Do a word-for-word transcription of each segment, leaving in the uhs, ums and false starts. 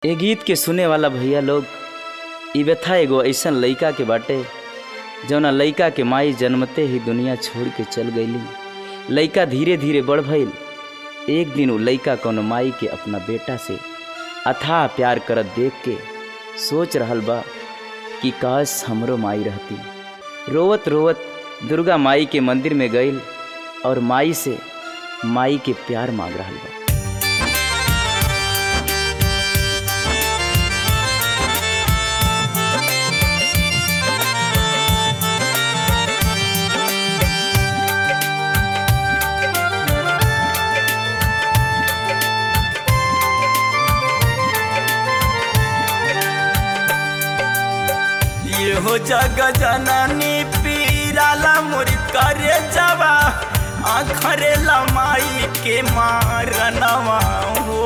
ए गीत के सुने वाला भैया लोग, इ व्यथा एगो ऐसन लइका के बाटे जौना लइका के माई जन्मते ही दुनिया छोड़ के चल गईली। लइका धीरे धीरे बढ़ भइल। एक दिन वो लइका कौनो माई के अपना बेटा से अथाह प्यार करत देख के सोच रहल बा कि काश हमरो माई रहती। रोवत रोवत दुर्गा माई के मंदिर में गईल और माई से माई के प्यार मांग रहल बा। हो जग जननी पीराला मोर करे जवा आखरे लमाई के मारनवा हो।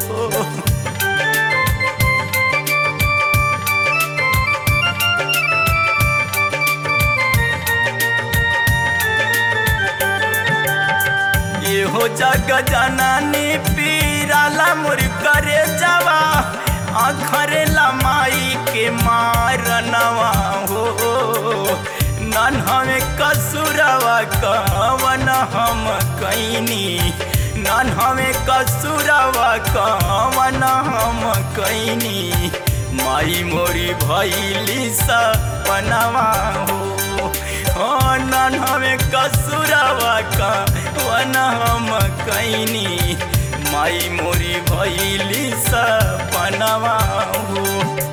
ये हो जग जननी पीराला मोर करे जवा आखरे लमाई के मारनवा हो। नन हमें कसुरवा कवन हम कैनी, नन हमें कसुरवा कवन हम कैनी। माई मोरी भैली सपनवा हो। नन हमें कसुरवा कवन हम कैनी। माई मोरी भैली सपनवा हो।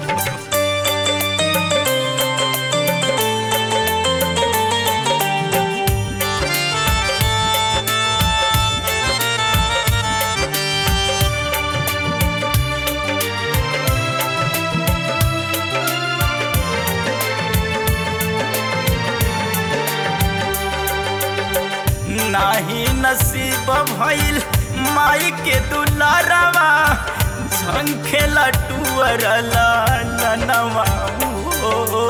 नाही नसीब भइल माई के दुलारवा झंखेला टुअर लालनवा हो।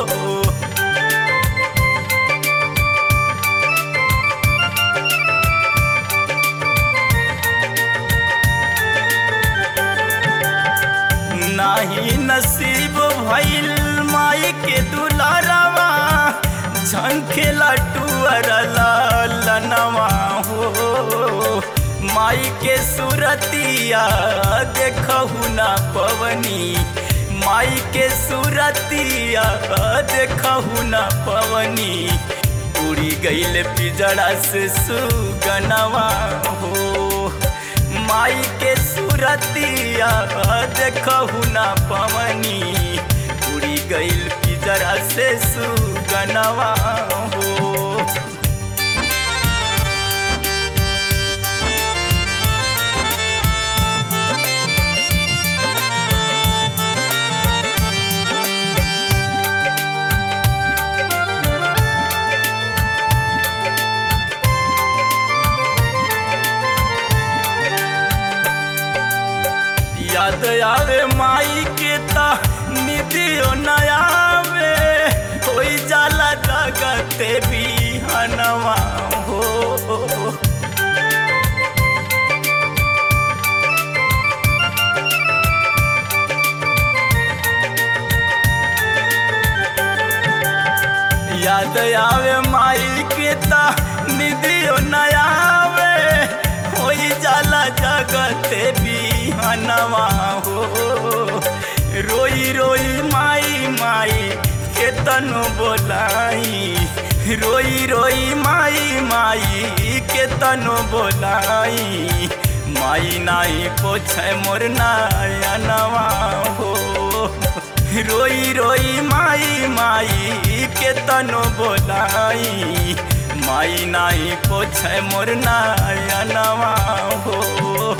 नाही नसीब भइल माई के दुलारवा झंखेला टुअर लालनवा हो। माई के सूरतिया देखहु ना पवनी, माई के सूरतिया देखहु ना पवनी। उड़ी गईल पिजड़ा से सुगनवा हो। माई के सूरतिया देखहु ना पवनी। उड़ी गईल पिजड़ा से सुगनवा हो। याद आवे माई के ता निधियो न आवे, होई जाला जगते बिहनवा हो। याद आवे माई के ता निधियो न आवे, होई जाला जगते बिहनवा हो। रोई रोई माई माई के तनु बोलाई, रोई रोई माई माई के तनु बोलाई। माई नाई पोछे मोर नयनवा हो। रोई रोई माई माई के तनु बोलाई। माई नाई पोछे मोर नयनवा हो।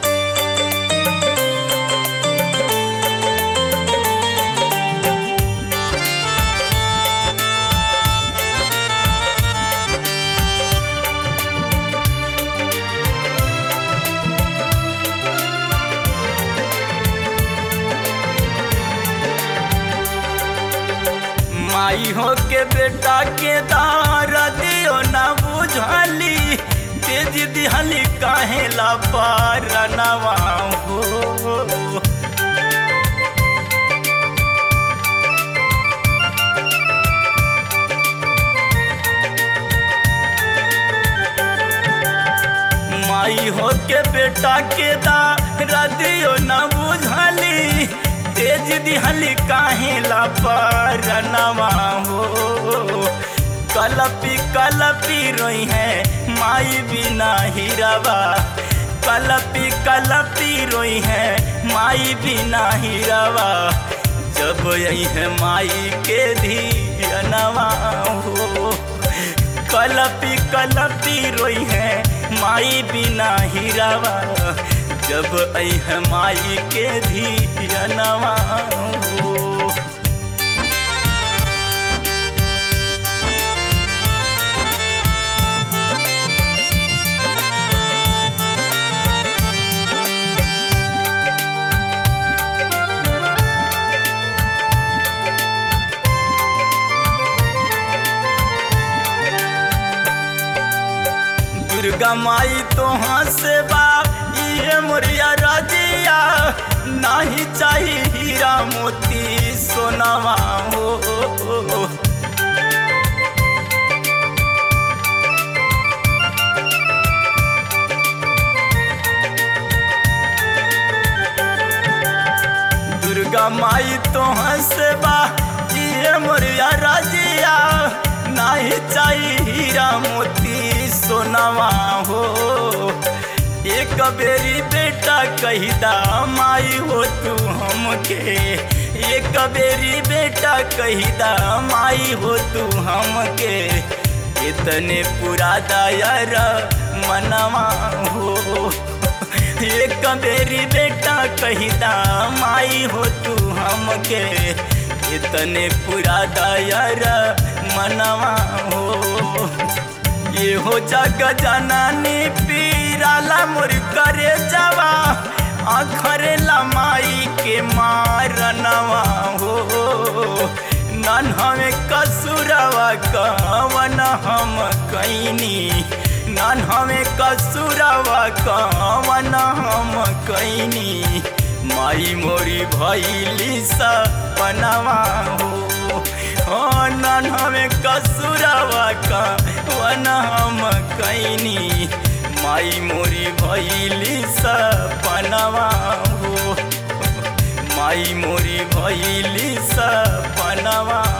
माई हो के बेटा के दार दियो ना बुझली, तेज दिहली काहे ला पार नवा हो। बेटा के दर्दियो न बुझली तेज दिहली काहे ला परनवा हो। कलपी कलपी रोई है माई बिना हीरावा, कलपी कलपी रोई है माई बिना हीरावा, जब यही है माई के धियनवा हो। कलपी कलपी रोई है माई बिना हीरावा, जब यही है माई के धियनवा हो। दुर्गा माई तो से बाप ये मोरिया राजिया, नहीं चाहिए हीरा मोती सोनावा हो। दुर्गा माई तो से बाप ये मोरिया राजिया, नहीं चाहिए हीरा मोती सोनावा हो। एक बेरी बेटा कहिदा माई हो तू हमके, एक बेरी बेटा कहिदा माई हो तू हमके, इतने पूरा दायर मनवा हो। एक बेरी बेटा कहिदा माई हो तू हमके, इतने पूरा दायर मनवा हो। ये हो जग जननी पीराला मोर करे जवा, आखरे लमाई के मारनवा हो। नन हमें कसूरवा कवन हम कैनी, नन हमें कसूरवा कवन हम कैनी, माई मोरी भैली सपनवा हो। नन हमें कसूरवा कवन हम कैनी, माई मोरी भैली सपनवा हो। माई मोरी भैली सपनवा